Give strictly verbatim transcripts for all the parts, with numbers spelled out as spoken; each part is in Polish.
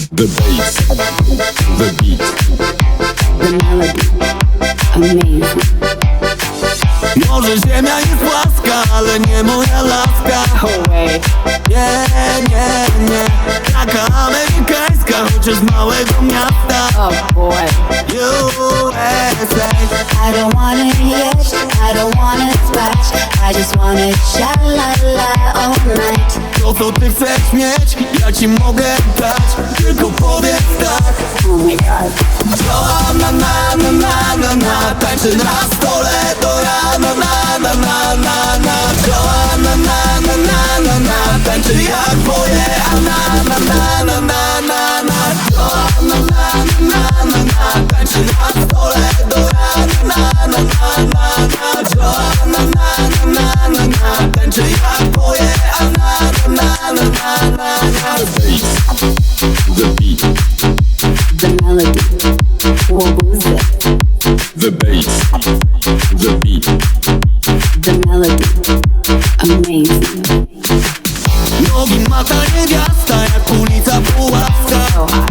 The bass, the beat, the melody, amazing. Może ziemia jest płaska, ale nie moja laska. No way. Nie, nie, nie. Taka amerykańska, chociaż z małego miasta. Oh boy. U S A. I don't wanna hit, I don't wanna splash, I just wanna sha-la-la all night. To co ty chcesz mieć, ja ci mogę dać. Tylko powiedz tak. Oh my god. Na na na na na na. Tańczy na stole do rana. Na na na na na. Na na na na na na. Tańczy jak moje. A na na na na na na na. Na na na na na. Tańczy na stole do rana. Na na na na na. Na na na na na na. Tańczy jak moje. A na na na na na na. the bass, the beat, The melody, łobuzy. the bass, the beat, The melody, amazing. Nogi ma ta niewiasta jak ulica Puławska. So hot.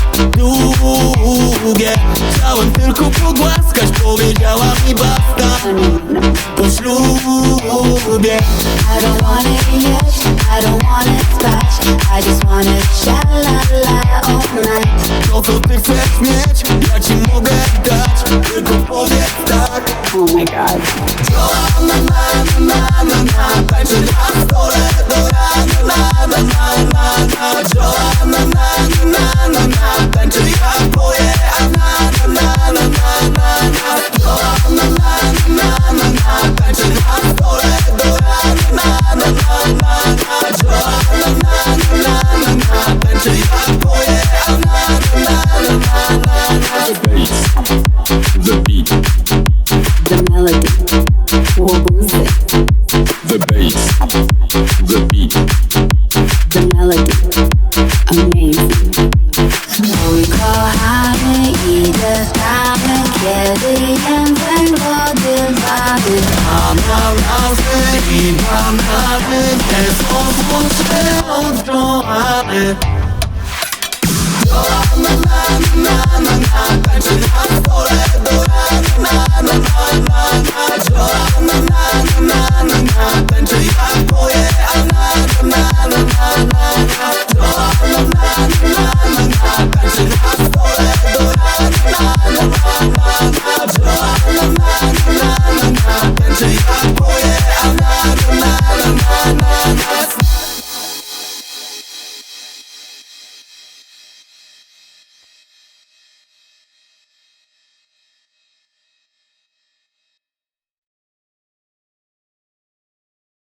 Długie, chciałem tylko pogłaskać, powiedziała mi basta. Po ślubie I don't wanna hit, I don't wanna splash, I just wanna sha-la-la all night. to co ty chcesz mieć, ja ci mogę dać. Tylko powiedz tak. Oh my god. Na na na na na na. Tańczy na stole do rana. Na na na na na. Na na na na na na. Tańczy jak moje. A na na na na na na. Na na na na na. Tańczy na stole do rana. Na na na na na. Na na na na na. Tańczy jak moje. A na na na na na. the bass, the beat, The melody, łobuzy. the bass, the beat, The melody, amazing. Mój kochany, idę tam, kiedy język wody wady. A na razy i banany nie są złączone odczuwany. Na na na na na. Tańczy na stole do rana. Na na na na na. Na na na na na. Tańczy jak moje. A na na na na na. Na na